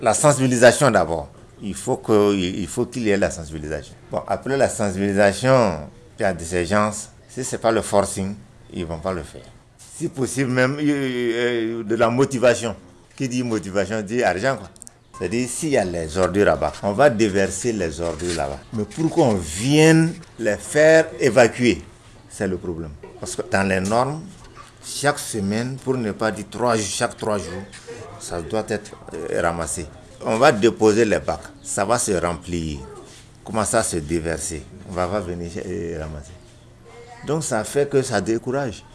La sensibilisation d'abord. Il faut qu'il y ait la sensibilisation. Bon, après la sensibilisation, il y a de ces gens, si ce n'est pas le forcing, ils ne vont pas le faire. Si possible, même de la motivation. Qui dit motivation dit argent, quoi. C'est-à-dire, s'il y a les ordures là-bas, on va déverser les ordures là-bas. Mais pour qu'on vienne les faire évacuer, c'est le problème. Parce que dans les normes, chaque semaine, pour ne pas dire chaque 3 jours, ça doit être ramassé. On va déposer les bacs, ça va se remplir, commencer à se déverser. On va venir ramasser. Donc ça fait que ça décourage.